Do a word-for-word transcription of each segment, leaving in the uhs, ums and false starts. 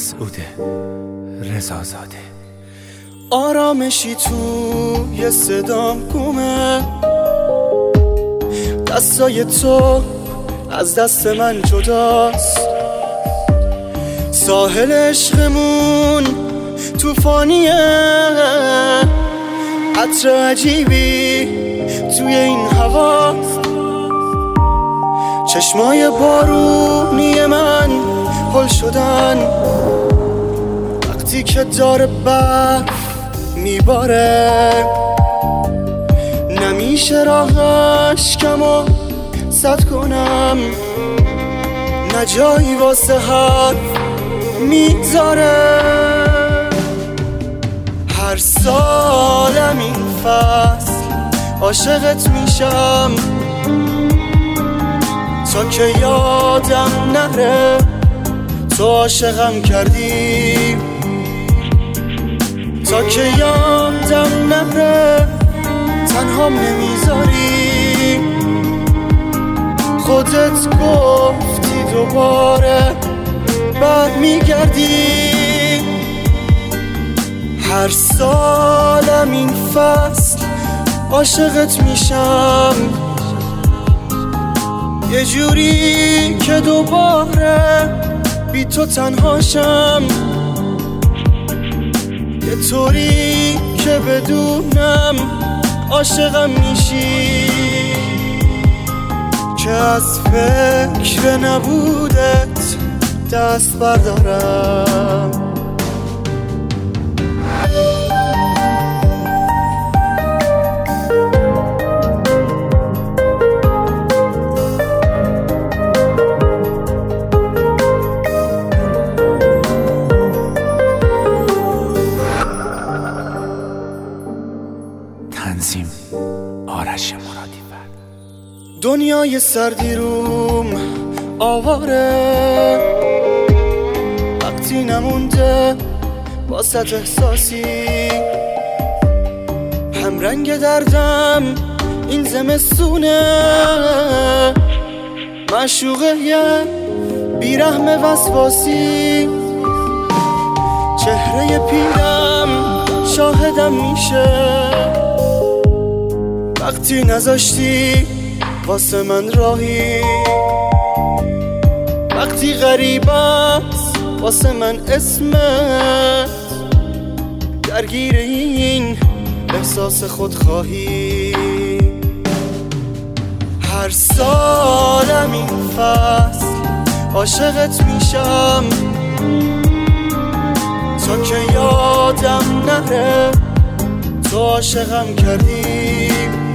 مسعود رضازاده. آرامشی توی صدام گمه، دستای تو از دست من جداست، ساحل عشقمون توفانیه، عطر عجیبی توی این هواست، چشمای بارونی من هل شدن وقتی که داره برف میباره، نمیشه راه اشکمو سد کنم، نه جایی واسه حرف میذاره. هر سالم این فصل عاشقت میشم تا که یادم نره تو عاشقم کردی، تا که یادم نره تنهام نمیذاری، خودت گفتی دوباره بعد میگردی. هر سالم این فصل عاشقت میشم یه جوری که دوباره بی تو تنهاشم، یه طوری که بدونم عاشقم میشی، که از فکر نبودت دست بردارم. تنظیم آرش مرادی‌فر. دنیای سردی روم آواره، وقتی نمونده واسط احساسی، هم رنگ دردم این زمستونه، معشوقه یه بیرحم وسواسی، چهره پیرم شاهدم میشه وقتی نذاشتی واسه من راهی، وقتی غریب است واسه من اسمت، درگیر این احساس خودخواهی. هر سالم این فصل عاشقت میشم تا که یادم نره تو عاشقم کردی،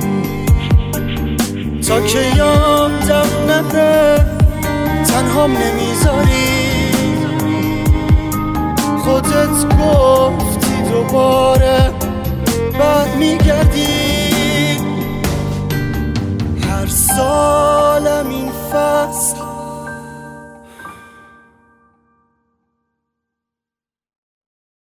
تا که یادم نره تنهام نمیذاری، خودت گفتی دوباره